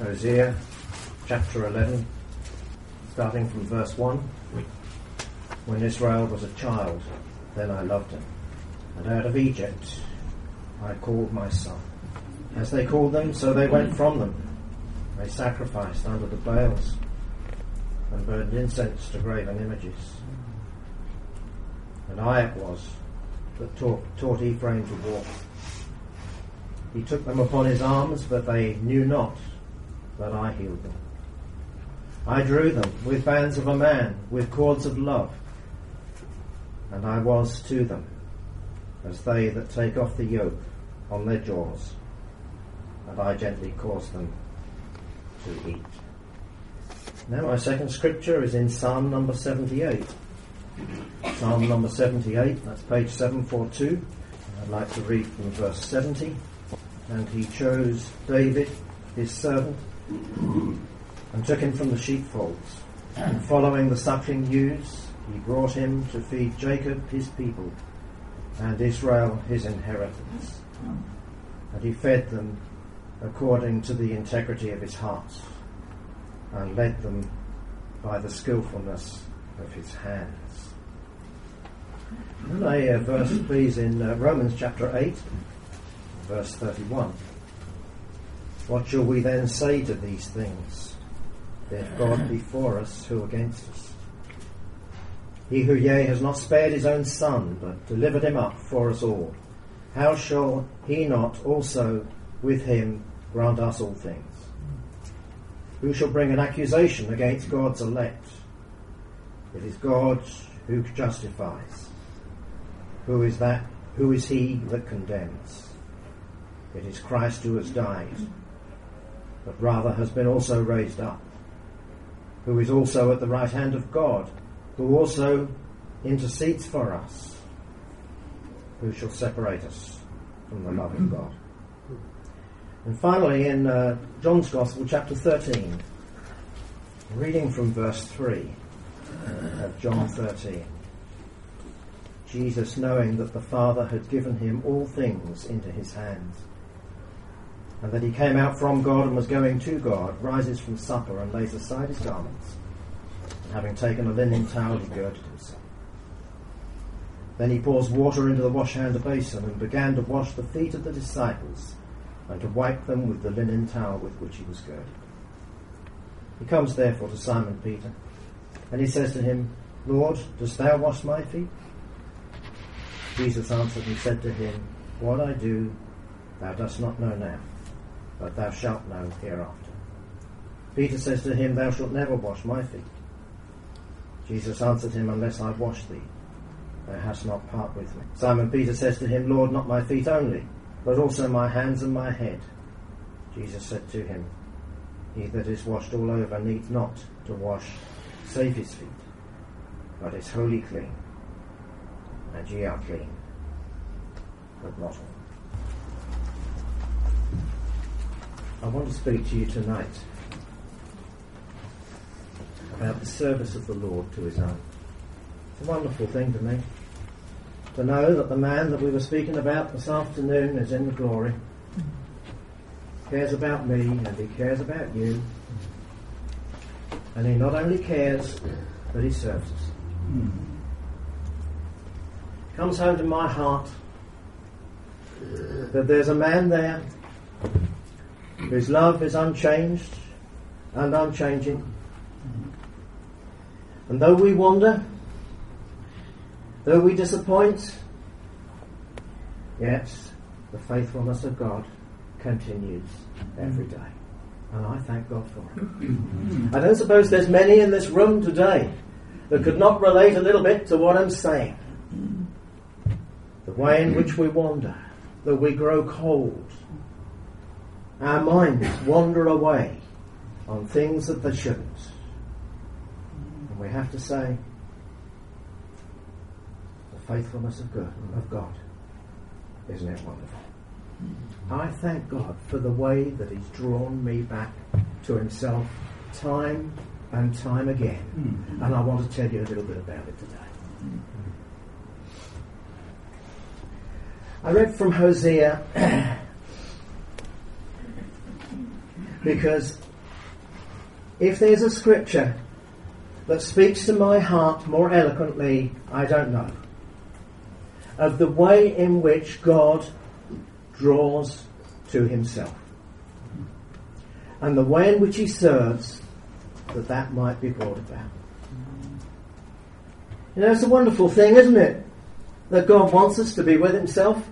Hosea chapter 11, starting from verse 1. When Israel was a child, then I loved him, and out of Egypt I called my son. As they called them, so they went from them. They sacrificed under the Baals and burned incense to graven images. And I it was that taught Ephraim to walk. He took them upon his arms, but they knew not that I healed them. I drew them with bands of a man, with cords of love, and I was to them as they that take off the yoke on their jaws, and I gently caused them to eat. Now my second scripture is in Psalm number 78. Psalm number 78, that's page 742. I'd like to read from verse 70. And he chose David, his servant, and took him from the sheepfolds. And following the suckling ewes, he brought him to feed Jacob, his people, and Israel, his inheritance. And he fed them according to the integrity of his heart, and led them by the skillfulness of his hands. And a verse, please, in Romans chapter 8, verse 31. What shall we then say to these things? If God be for us, who against us? He who, yea, has not spared his own son, but delivered him up for us all, how shall he not also with him grant us all things? Who shall bring an accusation against God's elect? It is God who justifies. Who is that? Who is he that condemns? It is Christ who has died, but rather has been also raised up, who is also at the right hand of God, who also intercedes for us. Who shall separate us from the love of God? And finally, in John's Gospel, chapter 13, reading from verse 3 of John 13. Jesus, knowing that the Father had given him all things into his hands, and that he came out from God and was going to God, rises from supper and lays aside his garments, and having taken a linen towel, he girded himself. Then he pours water into the wash-hand basin and began to wash the feet of the disciples and to wipe them with the linen towel with which he was girded. He comes therefore to Simon Peter, and he says to him, Lord, dost thou wash my feet? Jesus answered and said to him, What I do thou dost not know now, but thou shalt know hereafter. Peter says to him, Thou shalt never wash my feet. Jesus answered him, Unless I wash thee, thou hast not part with me. Simon Peter says to him, Lord, not my feet only, but also my hands and my head. Jesus said to him, He that is washed all over needs not to wash save his feet, but is wholly clean. And ye are clean, but not all. I want to speak to you tonight about the service of the Lord to his own. It's a wonderful thing to me to know that the man that we were speaking about this afternoon is in the glory, cares about me and he cares about you, and he not only cares, but he serves us. Comes home to my heart that there's a man there whose love is unchanged and unchanging. And though we wander, though we disappoint, yet the faithfulness of God continues every day. And I thank God for it. I don't suppose there's many in this room today that could not relate a little bit to what I'm saying. The way in which we wander, that we grow cold. Our minds wander away on things that they shouldn't. And we have to say, the faithfulness of God. Isn't it wonderful? I thank God for the way that he's drawn me back to himself time and time again. And I want to tell you a little bit about it today. I read from Hosea because if there's a scripture that speaks to my heart more eloquently, I don't know, of the way in which God draws to himself, and the way in which he serves, that might be brought about. You know, it's a wonderful thing, isn't it? That God wants us to be with himself.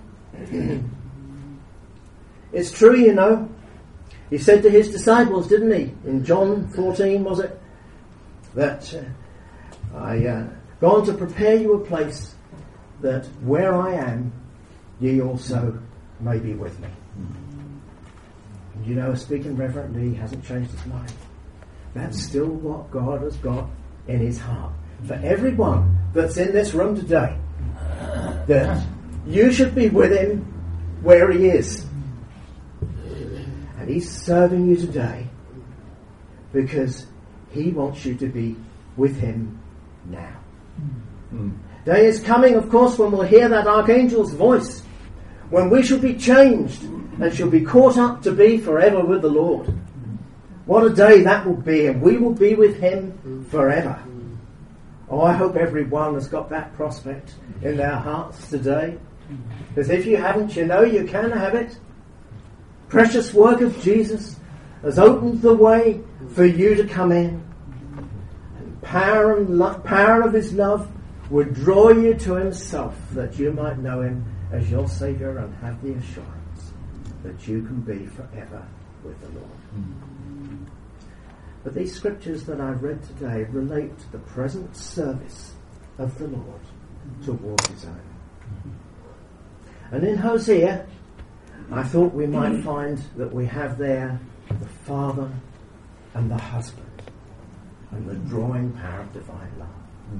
It's true, you know. He said to his disciples, didn't he? In John 14, was it? That I gone to prepare you a place, that where I am, ye also may be with me. And you know, speaking reverently, he hasn't changed his mind. That's still what God has got in his heart. For everyone that's in this room today, that you should be with him where he is. And he's serving you today because he wants you to be with him now. Day is coming, of course, when we'll hear that archangel's voice, when we shall be changed and shall be caught up to be forever with the Lord. What a day that will be, and we will be with him forever. Oh, I hope everyone has got that prospect in their hearts today. Because if you haven't, you know you can have it. Precious work of Jesus has opened the way for you to come in. And power of his love would draw you to himself, that you might know him as your Saviour and have the assurance that you can be forever with the Lord. But these scriptures that I've read today relate to the present service of the Lord towards his own. And in Hosea, I thought we might find that we have there the father and the husband and the drawing power of divine love.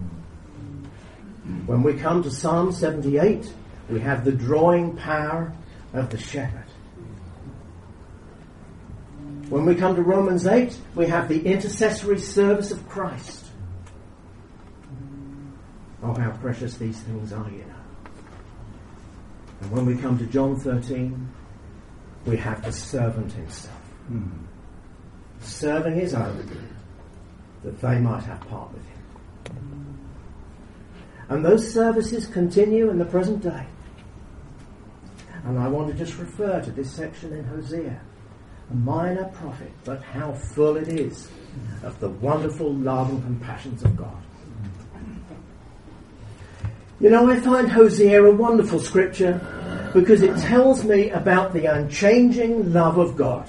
When we come to Psalm 78, we have the drawing power of the shepherd. When we come to Romans 8, we have the intercessory service of Christ. Oh, how precious these things are, you know. And when we come to John 13, we have the servant himself. Serving his own, that they might have part with him. And those services continue in the present day. And I want to just refer to this section in Hosea. A minor prophet, but how full it is of the wonderful love and compassions of God. You know, I find Hosea a wonderful scripture because it tells me about the unchanging love of God.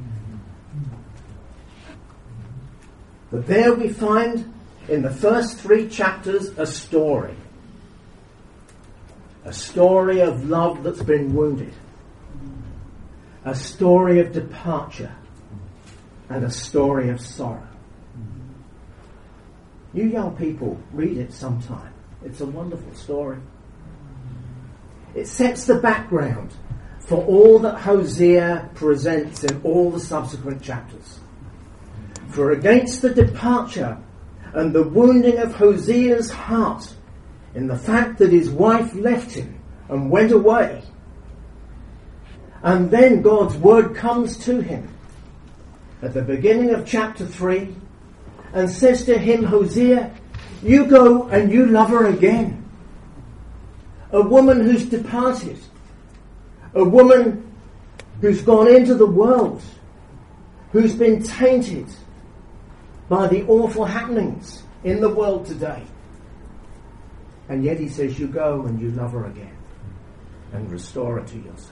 But there we find in the first 3 chapters a story of love that's been wounded. A story of departure and a story of sorrow. You young people, read it sometime. It's a wonderful story. It sets the background for all that Hosea presents in all the subsequent chapters. For against the departure and the wounding of Hosea's heart in the fact that his wife left him and went away, and then God's word comes to him at the beginning of chapter 3 and says to him, Hosea, you go and you love her again. A woman who's departed. A woman who's gone into the world. Who's been tainted by the awful happenings in the world today. And yet he says, you go and you love her again and restore her to yourself.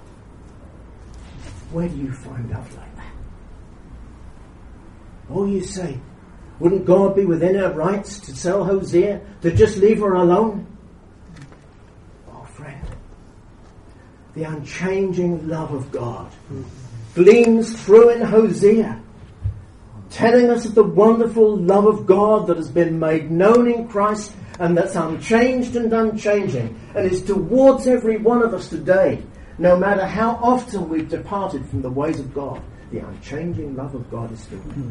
Where do you find love like that? Oh, you say, wouldn't God be within her rights to tell Hosea to just leave her alone? Oh, friend, the unchanging love of God gleams through in Hosea, telling us of the wonderful love of God that has been made known in Christ and that's unchanged and unchanging and is towards every one of us today. No matter how often we've departed from the ways of God, the unchanging love of God is still there.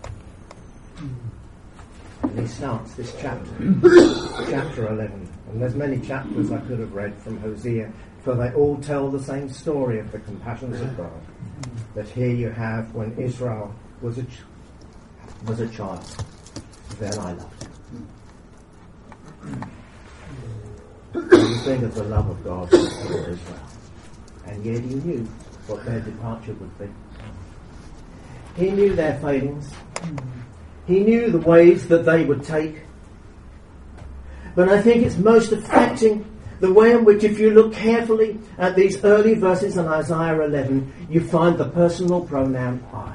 And he starts this chapter, chapter 11. And there's many chapters I could have read from Hosea, for they all tell the same story of the compassions of God. That here you have when Israel was a was a child, then I loved him. You think of the love of God for Israel, and yet he knew what their departure would be. He knew their failings. He knew the ways that they would take. But I think it's most affecting the way in which, if you look carefully at these early verses in Isaiah 11, you find the personal pronoun I.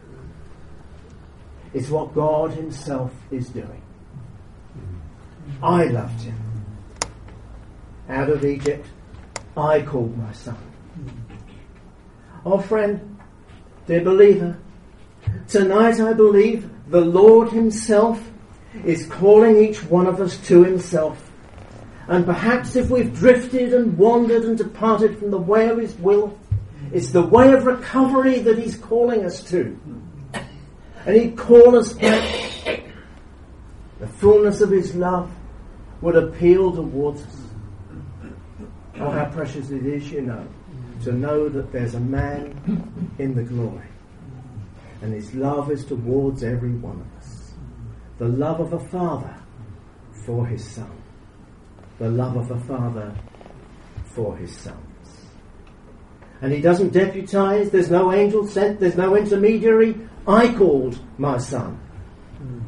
It's what God himself is doing. I loved him. Out of Egypt, I called my son. Oh friend, dear believer, tonight I believe the Lord himself is calling each one of us to himself. And perhaps if we've drifted and wandered and departed from the way of his will, it's the way of recovery that he's calling us to. And he'd call us back. The fullness of his love would appeal towards us. Oh, how precious it is, to know that there's a man in the glory. And his love is towards every one of us. The love of a father for his son. The love of a father for his sons. And he doesn't deputize, there's no angel sent, there's no intermediary. I called my son. And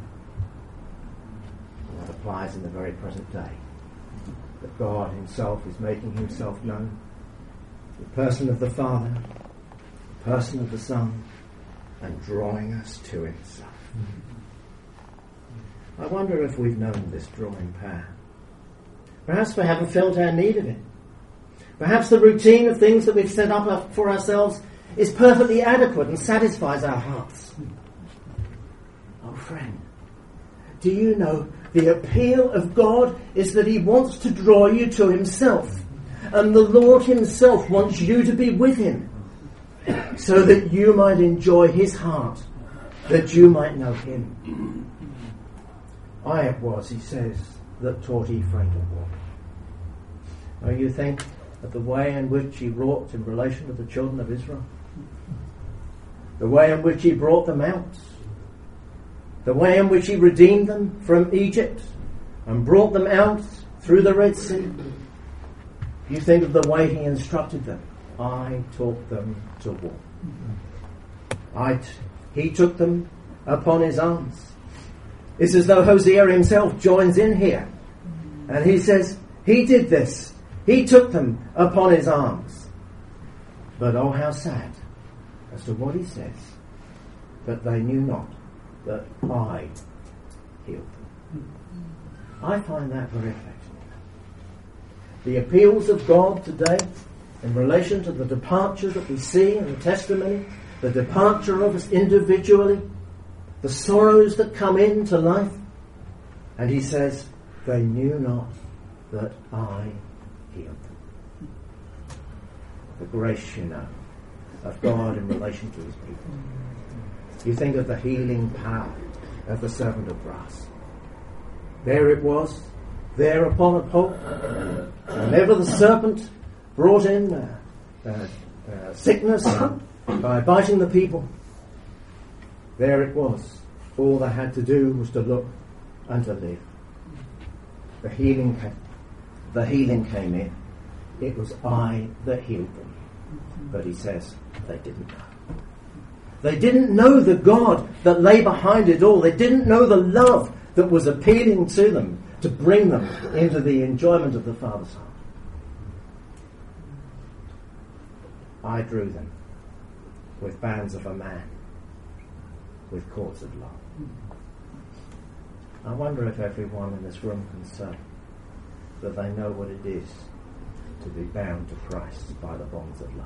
that applies in the very present day. That God himself is making himself known. The person of the Father, the person of the Son, and drawing us to himself. I wonder if we've known this drawing power. Perhaps we haven't felt our need of it. Perhaps the routine of things that we've set up for ourselves is perfectly adequate and satisfies our hearts. Oh friend, do you know the appeal of God is that he wants to draw you to himself, and the Lord himself wants you to be with him so that you might enjoy his heart, that you might know him. I it was, he says, that taught Ephraim to walk. Now you think of the way in which he wrought in relation to the children of Israel, the way in which he brought them out, the way in which he redeemed them from Egypt and brought them out through the Red Sea. You think of the way he instructed them. I taught them to walk. He took them upon his arms. It's as though Hosea himself joins in here. And he says, he did this. He took them upon his arms. But oh, how sad as to what he says, that they knew not that I healed them. I find that very affecting. The appeals of God today in relation to the departure that we see in the testimony, the departure of us individually, the sorrows that come into life, and he says, they knew not that I healed them. The grace, of God in relation to his people. You think of the healing power of the servant of brass. There it was, there upon a pole. Whenever the serpent brought in sickness by biting the people, there it was. All they had to do was to look and to live. The healing came in. It was I that healed them. But he says they didn't know. They didn't know the God that lay behind it all. They didn't know the love that was appealing to them to bring them into the enjoyment of the Father's heart. I drew them with bands of a man, with cords of love. I wonder if everyone in this room can say that they know what it is to be bound to Christ by the bonds of love.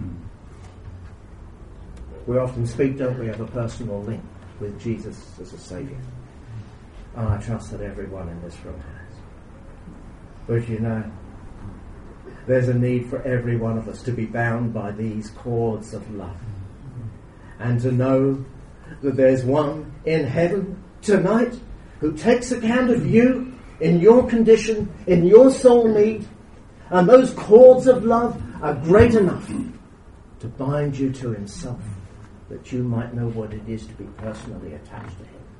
We often speak, don't we, of a personal link with Jesus as a Saviour. And I trust that everyone in this room has. But there's a need for every one of us to be bound by these cords of love. And to know that there's one in heaven tonight who takes account of you in your condition, in your soul need, and those cords of love are great enough to bind you to himself that you might know what it is to be personally attached to him.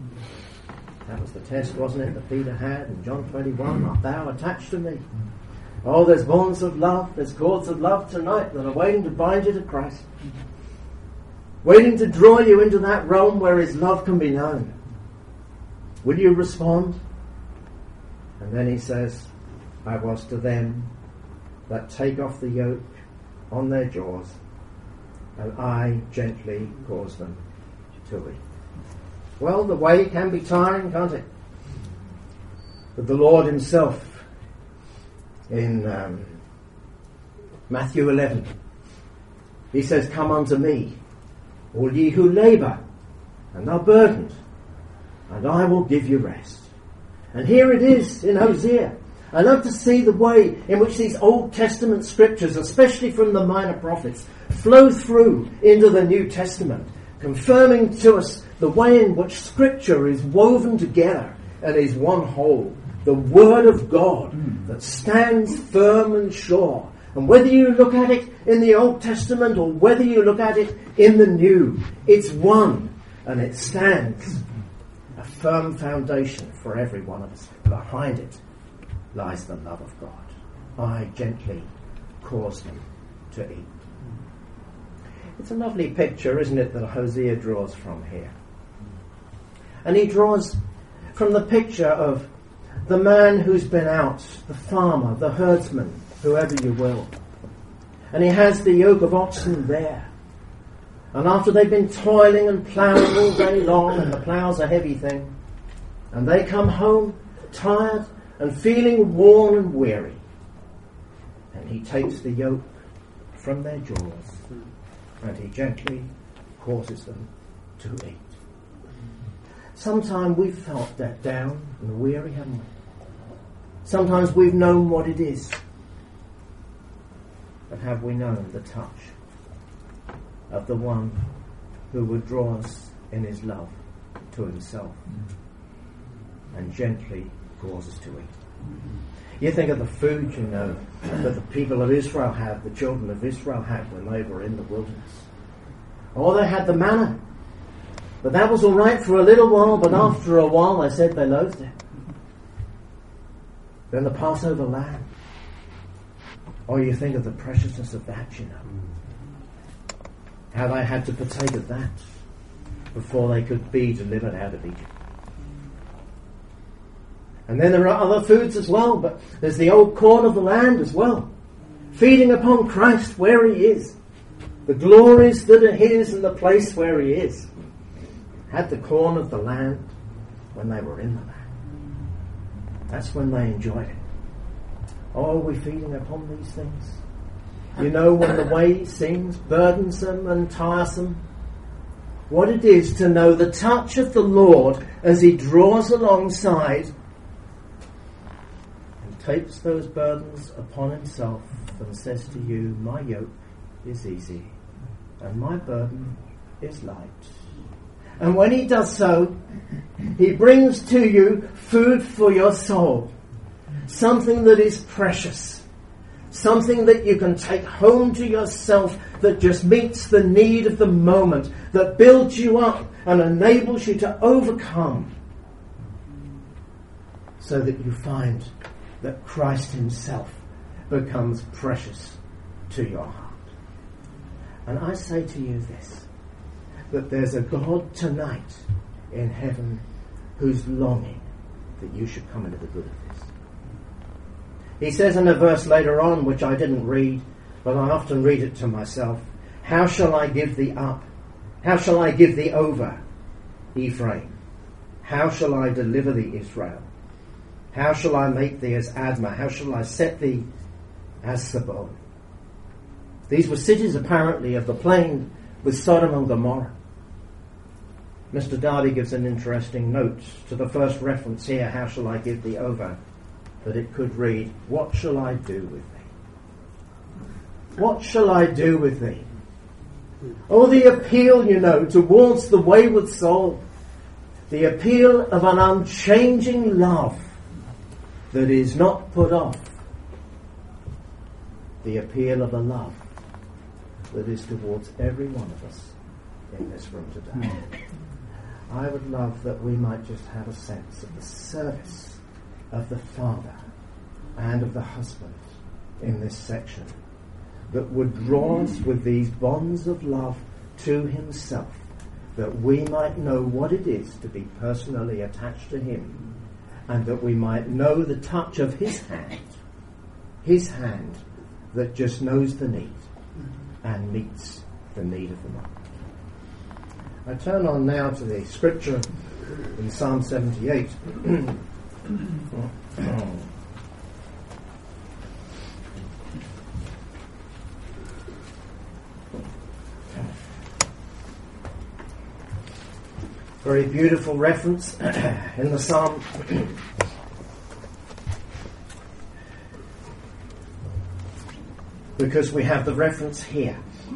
That was the test, wasn't it, that Peter had in John 21? Art thou attached to me? Oh, there's bonds of love, there's cords of love tonight that are waiting to bind you to Christ. Waiting to draw you into that realm where his love can be known. Will you respond? And then he says, I was to them that take off the yoke on their jaws, and I gently cause them to eat. Well, the way can be tiring, can't it? But the Lord himself, in Matthew 11, he says, come unto me, all ye who labour and are burdened, and I will give you rest. And here it is in Hosea. I love to see the way in which these Old Testament scriptures, especially from the minor prophets, flow through into the New Testament, confirming to us the way in which Scripture is woven together and is one whole. The Word of God that stands firm and sure. And whether you look at it in the Old Testament or whether you look at it in the New, it's one and it stands a firm foundation for every one of us. Behind it lies the love of God. I gently cause them to eat. It's a lovely picture, isn't it, that Hosea draws from here. And he draws from the picture of the man who's been out, the farmer, the herdsman, whoever you will. And he has the yoke of oxen there. And after they've been toiling and ploughing all day long, and the plough's a heavy thing, and they come home tired and feeling worn and weary, and he takes the yoke from their jaws, and he gently causes them to eat. Sometimes we've felt that down and weary, haven't we? Sometimes we've known what it is. But have we known the touch of the one who would draw us in his love to himself and gently cause us to eat? You think of the food, you know, that the people of Israel had, the children of Israel had when they were in the wilderness. Oh, they had the manna. But that was all right for a little while, but after a while they said they loathed it. Then the Passover lamb. Oh, you think of the preciousness of that, you know. How they had to partake of that before they could be delivered out of Egypt. And then there are other foods as well, but there's the old corn of the land as well. Feeding upon Christ where he is. The glories that are his in the place where he is. Had the corn of the land when they were in the land. That's when they enjoyed it. Oh, are we feeding upon these things? You know, when the way seems burdensome and tiresome, what it is to know the touch of the Lord as he draws alongside and takes those burdens upon himself and says to you, my yoke is easy and my burden is light. And when he does so, he brings to you food for your soul. Something that is precious. Something that you can take home to yourself that just meets the need of the moment, that builds you up and enables you to overcome. So that you find that Christ himself becomes precious to your heart. And I say to you this, that there's a God tonight in heaven who's longing that you should come into the good of this. He says in a verse later on, which I didn't read, but I often read it to myself, how shall I give thee up? How shall I give thee over, Ephraim? How shall I deliver thee, Israel? How shall I make thee as Admah? How shall I set thee as Seboim? These were cities apparently of the plain with Sodom and Gomorrah. Mr. Darby gives an interesting note to the first reference here, how shall I give thee over, that it could read, what shall I do with thee? What shall I do with thee? Oh, the appeal, you know, towards the wayward soul, the appeal of an unchanging love that is not put off, the appeal of a love that is towards every one of us in this room today. I would love that we might just have a sense of the service of the father and of the husband in this section that would draw us with these bonds of love to himself, that we might know what it is to be personally attached to him, and that we might know the touch of his hand that just knows the need and meets the need of the moment. I turn on now to the scripture in Psalm 78. Very beautiful reference in the psalm. Because we have the reference here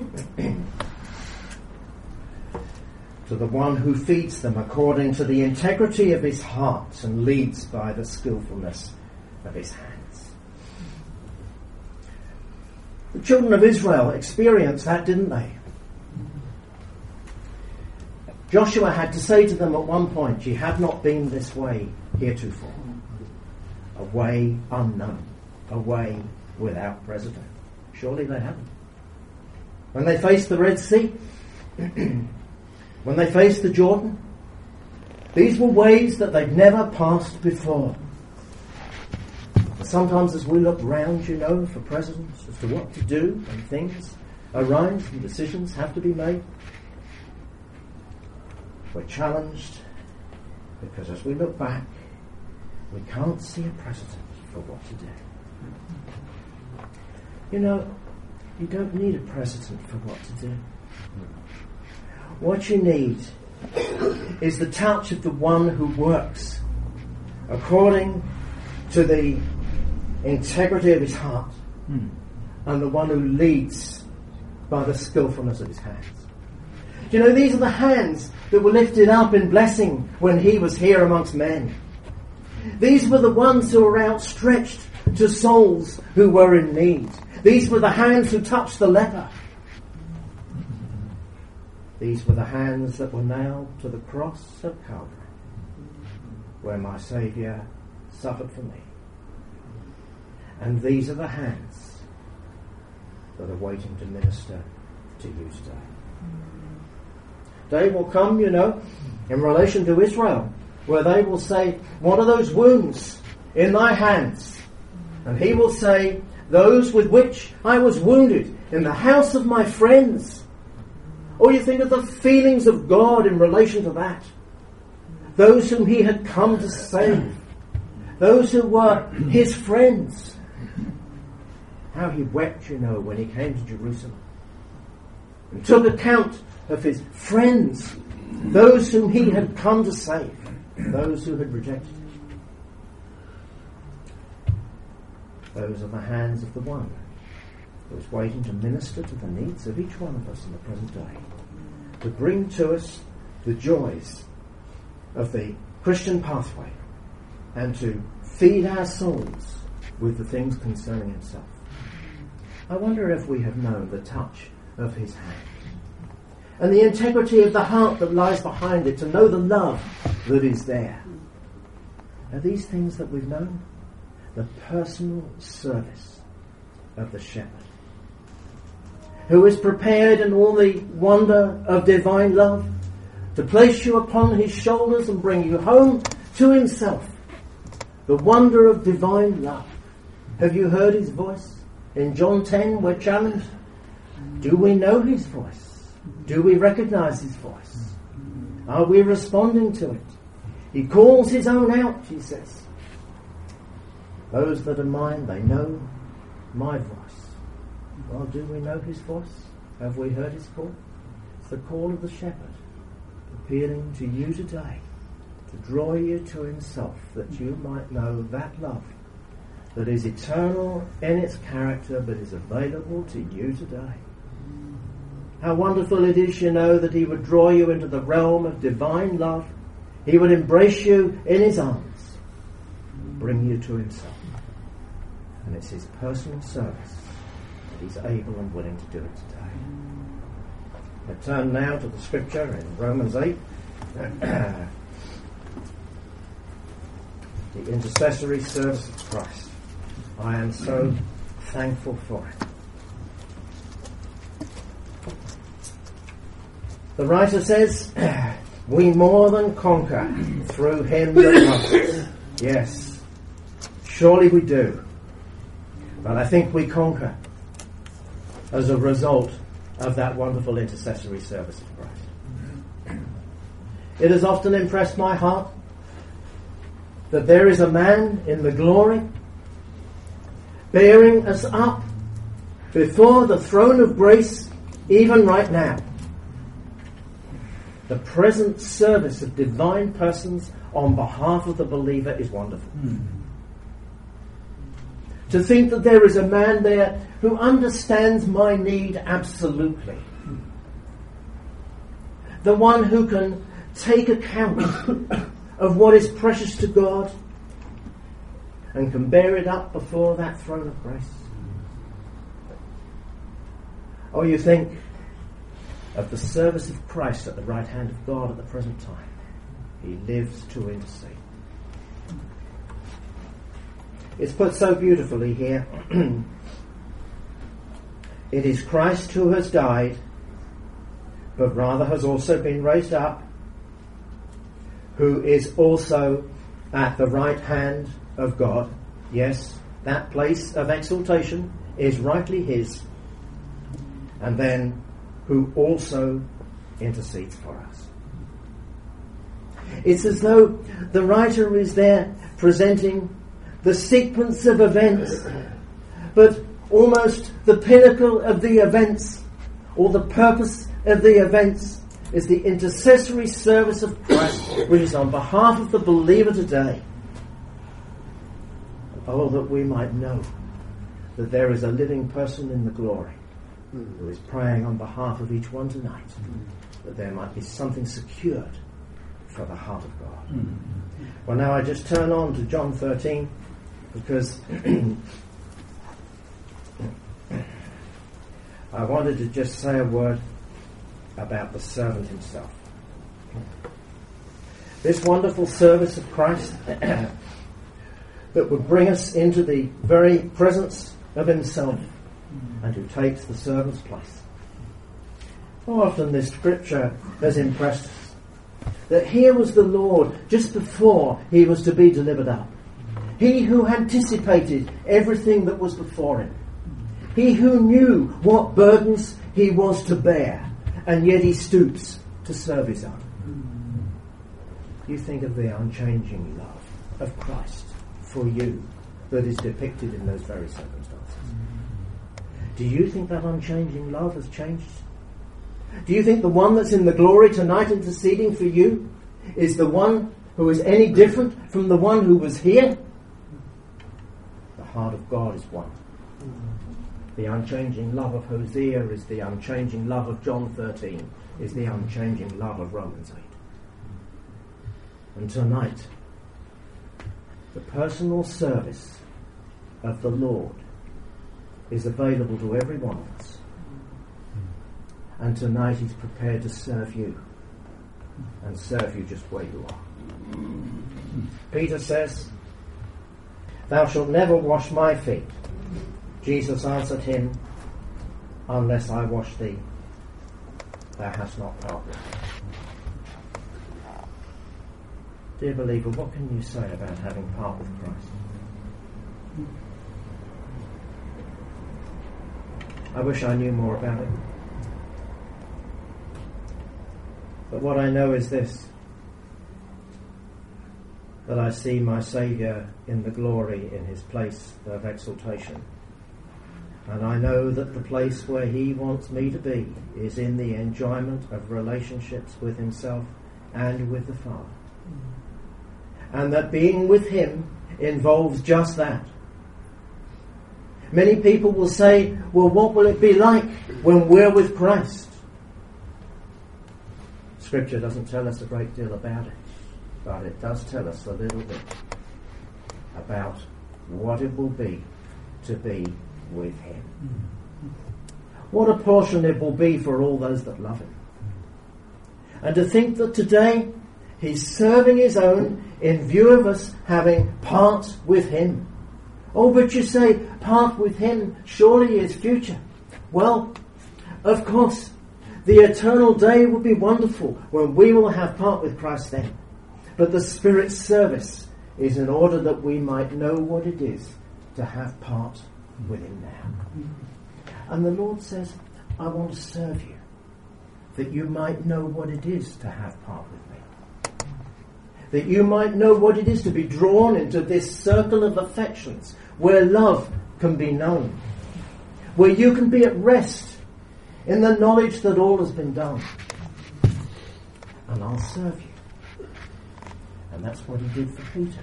to the one who feeds them according to the integrity of his heart and leads by the skillfulness of his hands. The children of Israel experienced that, didn't they? Joshua had to say to them at one point, "Ye have not been this way heretofore." A way unknown, a way without precedent. Surely they haven't. When they faced the Red Sea, when they faced the Jordan, these were ways that they'd never passed before. But sometimes as we look round, for precedents as to what to do when things arise and decisions have to be made, we're challenged because as we look back, we can't see a precedent for what to do. You don't need a precedent for what to do. What you need is the touch of the one who works according to the integrity of his heart and the one who leads by the skillfulness of his hands. These are the hands that were lifted up in blessing when he was here amongst men. These were the ones who were outstretched to souls who were in need. These were the hands who touched the leper. These were the hands that were nailed to the cross of Calvary, where my Saviour suffered for me. And these are the hands that are waiting to minister to you today. Day will come, in relation to Israel, where they will say, "What are those wounds in thy hands?" And he will say, "Those with which I was wounded in the house of my friends." Or you think of the feelings of God in relation to that. Those whom he had come to save. Those who were his friends. How he wept, when he came to Jerusalem. And took account of his friends. Those whom he had come to save. Those who had rejected him. Those are the hands of the one who is waiting to minister to the needs of each one of us in the present day, to bring to us the joys of the Christian pathway and to feed our souls with the things concerning himself. I wonder if we have known the touch of his hand and the integrity of the heart that lies behind it, to know the love that is there. Are these things that we've known? The personal service of the shepherd, who is prepared in all the wonder of divine love to place you upon his shoulders and bring you home to himself. The wonder of divine love. Have you heard his voice? In John 10 we're challenged. Do we know his voice? Do we recognize his voice? Are we responding to it? He calls his own out, he says. Those that are mine, they know my voice. Well, do we know his voice? Have we heard his call? It's the call of the shepherd, appealing to you today, to draw you to himself, that you might know that love that is eternal in its character, but is available to you today. How wonderful it is, that he would draw you into the realm of divine love. He would embrace you in his arms, bring you to himself. And it's his personal service that he's able and willing to do it today. I turn now to the scripture in Romans 8. The intercessory service of Christ. I am so thankful for it. The writer says, we more than conquer through him that loves us. Yes, surely we do. But I think we conquer as a result of that wonderful intercessory service of Christ. It has often impressed my heart that there is a man in the glory bearing us up before the throne of grace even right now. The present service of divine persons on behalf of the believer is wonderful. To think that there is a man there who understands my need absolutely. The one who can take account of what is precious to God and can bear it up before that throne of grace. Oh, you think of the service of Christ at the right hand of God at the present time. He lives to intercede. It's put so beautifully here. It is Christ who has died, but rather has also been raised up, who is also at the right hand of God. Yes, that place of exaltation is rightly his. And then who also intercedes for us. It's as though the writer is there presenting the sequence of events, but almost the pinnacle of the events, or the purpose of the events, is the intercessory service of Christ, which is on behalf of the believer today. Oh, that we might know that there is a living person in the glory who is praying on behalf of each one tonight, that there might be something secured for the heart of God. Well, now I just turn on to John 13, because I wanted to just say a word about the servant himself. This wonderful service of Christ that would bring us into the very presence of himself, and who takes the servant's place. How often this scripture has impressed us that here was the Lord just before he was to be delivered up. He who anticipated everything that was before him. He who knew what burdens he was to bear, and yet he stoops to serve his own. You think of the unchanging love of Christ for you that is depicted in those very circumstances. Do you think that unchanging love has changed? Do you think the one that's in the glory tonight interceding for you is the one who is any different from the one who was here? The heart of God is one. The unchanging love of Hosea is the unchanging love of John 13, is the unchanging love of Romans 8. And tonight, the personal service of the Lord is available to every one of us. And tonight he's prepared to serve you, and serve you just where you are. Peter says, "Thou shalt never wash my feet." Jesus answered him, "Unless I wash thee, thou hast not part with me." Dear believer, what can you say about having part with Christ? I wish I knew more about it. But what I know is this, that I see my Saviour in the glory in his place of exaltation. And I know that the place where he wants me to be is in the enjoyment of relationships with himself and with the Father. And that being with him involves just that. Many people will say, well, what will it be like when we're with Christ? Scripture doesn't tell us a great deal about it, but it does tell us a little bit about what it will be to be with him. what a portion it will be for all those that love him. And to think that today he's serving his own in view of us having part with him. Oh, but you say, part with him surely is future. Well, of course, the eternal day will be wonderful when we will have part with Christ then. But the Spirit's service is in order that we might know what it is to have part with him now. And the Lord says, I want to serve you, that you might know what it is to have part with me. That you might know what it is to be drawn into this circle of affections where love can be known, where you can be at rest in the knowledge that all has been done. And I'll serve you. And that's what he did for Peter.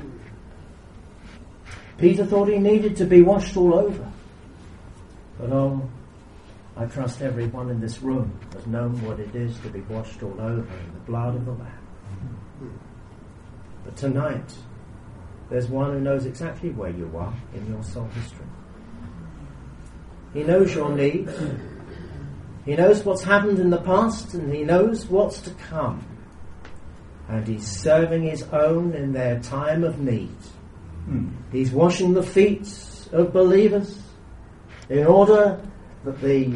Peter thought he needed to be washed all over. But I trust everyone in this room has known what it is to be washed all over in the blood of the Lamb. But tonight, there's one who knows exactly where you are in your soul history. He knows your needs. He knows what's happened in the past, and he knows what's to come. And he's serving his own in their time of need. He's washing the feet of believers in order that the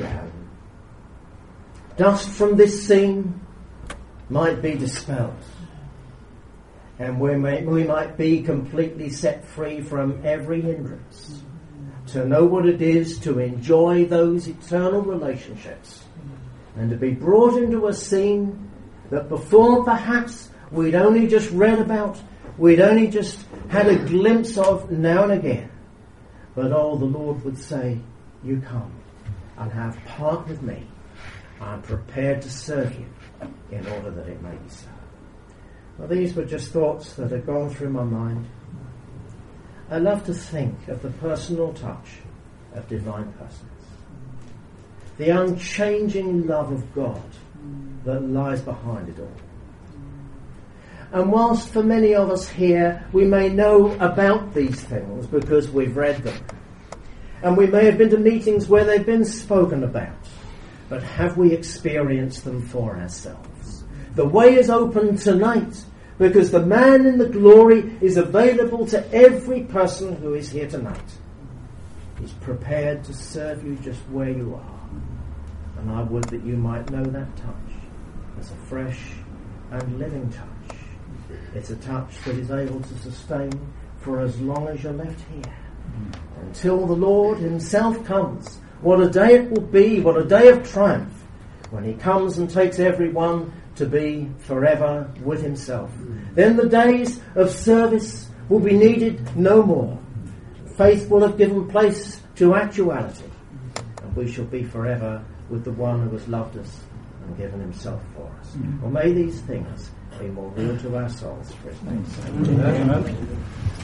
dust from this scene might be dispelled. And we might be completely set free from every hindrance to know what it is to enjoy those eternal relationships and to be brought into a scene that before perhaps we'd only just read about, we'd only just had a glimpse of now and again. But the Lord would say, you come and have part with me. I'm prepared to serve you in order that it may be so. Well, these were just thoughts that had gone through my mind. I love to think of the personal touch of divine persons. The unchanging love of God that lies behind it all. And whilst for many of us here we may know about these things because we've read them, and we may have been to meetings where they've been spoken about, but have we experienced them for ourselves? The way is open tonight because the man in the glory is available to every person who is here tonight. He's prepared to serve you just where you are. And I would that you might know that touch as a fresh and living touch. It's a touch that is able to sustain for as long as you're left here. Until the Lord himself comes. What a day it will be, what a day of triumph, when he comes and takes everyone to be forever with himself. Then the days of service will be needed no more. Faith will have given place to actuality, and we shall be forever with the one who has loved us and given himself for us. Well, may these things be more real to our souls for his name's sake. Amen.